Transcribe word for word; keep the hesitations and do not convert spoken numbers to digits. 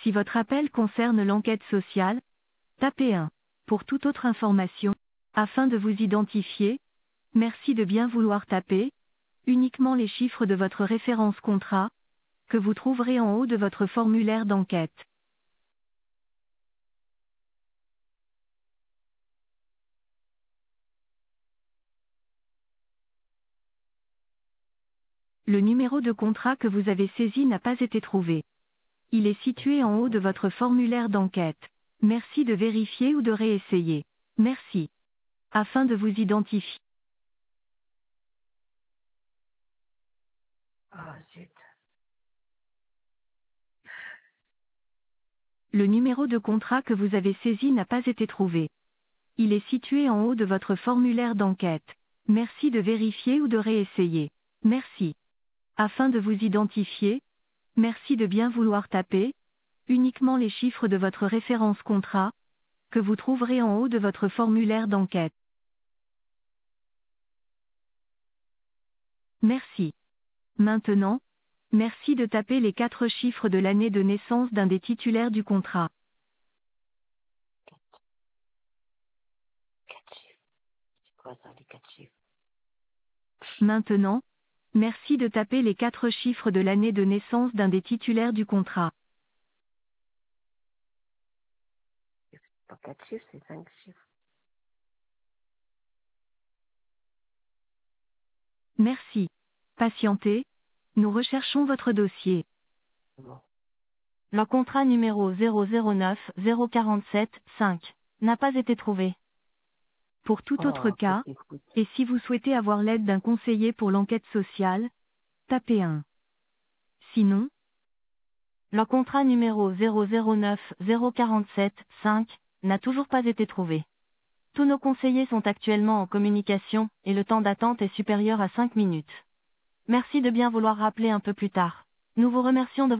Si votre appel concerne l'enquête sociale, tapez un. Pour toute autre information, afin de vous identifier, merci de bien vouloir taper uniquement les chiffres de votre référence contrat, que vous trouverez en haut de votre formulaire d'enquête. Le numéro de contrat que vous avez saisi n'a pas été trouvé. Il est situé en haut de votre formulaire d'enquête. Merci de vérifier ou de réessayer. Merci. Afin de vous identifier. Ah, zut. Le numéro de contrat que vous avez saisi n'a pas été trouvé. Il est situé en haut de votre formulaire d'enquête. Merci de vérifier ou de réessayer. Merci. Afin de vous identifier, merci de bien vouloir taper uniquement les chiffres de votre référence contrat, que vous trouverez en haut de votre formulaire d'enquête. Merci. Maintenant, merci de taper les quatre chiffres de l'année de naissance d'un des titulaires du contrat. Quatre chiffres. C'est quoi ça, les quatre chiffres? Maintenant, merci de taper les quatre chiffres de l'année de naissance d'un des titulaires du contrat. C'est pas quatre chiffres, c'est cinq chiffres. Merci. Patientez. Nous recherchons votre dossier. Bon. Le contrat numéro zéro zéro neuf zéro quarante-sept cinq n'a pas été trouvé. Pour tout autre Oh, cas, petit foot. et si vous souhaitez avoir l'aide d'un conseiller pour l'enquête sociale, tapez un. Sinon, le contrat numéro zéro zéro neuf zéro quarante-sept cinq n'a toujours pas été trouvé. Tous nos conseillers sont actuellement en communication, et le temps d'attente est supérieur à cinq minutes. Merci de bien vouloir rappeler un peu plus tard. Nous vous remercions de